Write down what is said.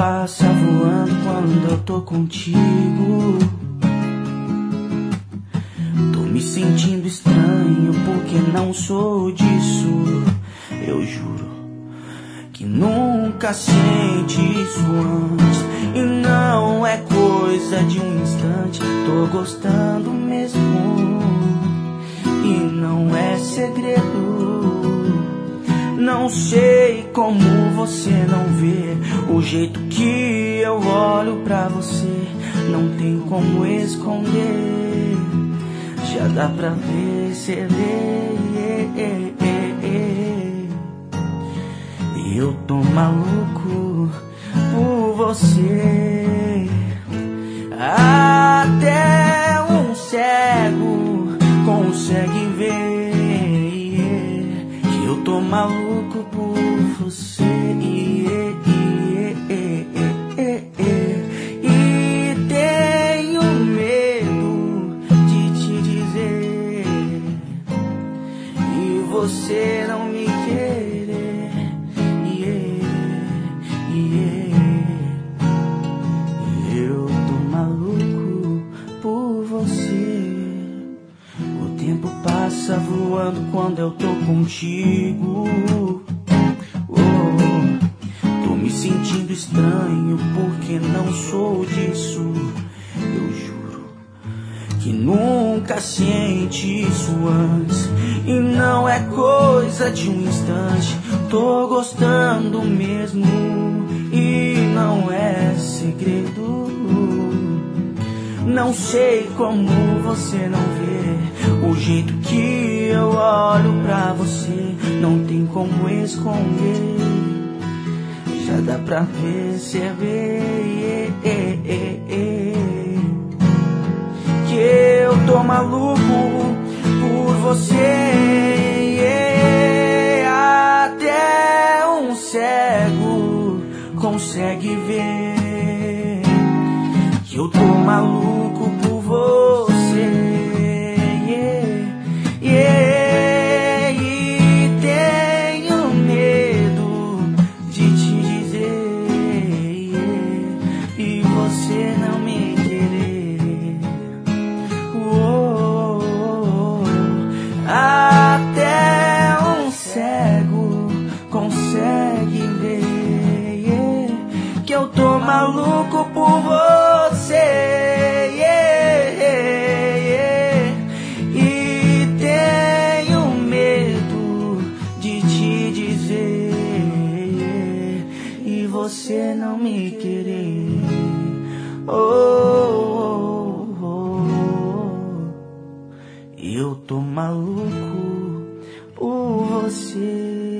passa voando quando eu tô contigo. Tô me sentindo estranho porque não sou disso. Eu juro que nunca senti isso antes. E não é coisa de um instante. Tô gostando mesmo. E não é segredo. Não sei como você não vê o jeito que eu olho pra você. Não tem como esconder. Já dá pra ver, cê vê. Eu tô maluco por você. Até um cego consegue ver que eu tô maluco por você. E tenho medo de te dizer e você não me querer. Eu tô maluco por você. O tempo passa voando quando eu tô contigo. Tô me sentindo estranho porque não sou disso. Eu juro que nunca senti isso antes. E não é coisa de um instante. Tô gostando mesmo. E não é segredo. Não sei como você não vê o jeito que eu olho pra você. Não tem como esconder. Já dá pra ver, cê vê que eu tô maluco por você. Até um cego consegue ver que eu tô maluco por você. E tenho medo de te dizer e você não me querer. Até um cego consegue ver que eu tô maluco por você. E tenho medo de te dizer e você não me querer. Eu tô maluco por você.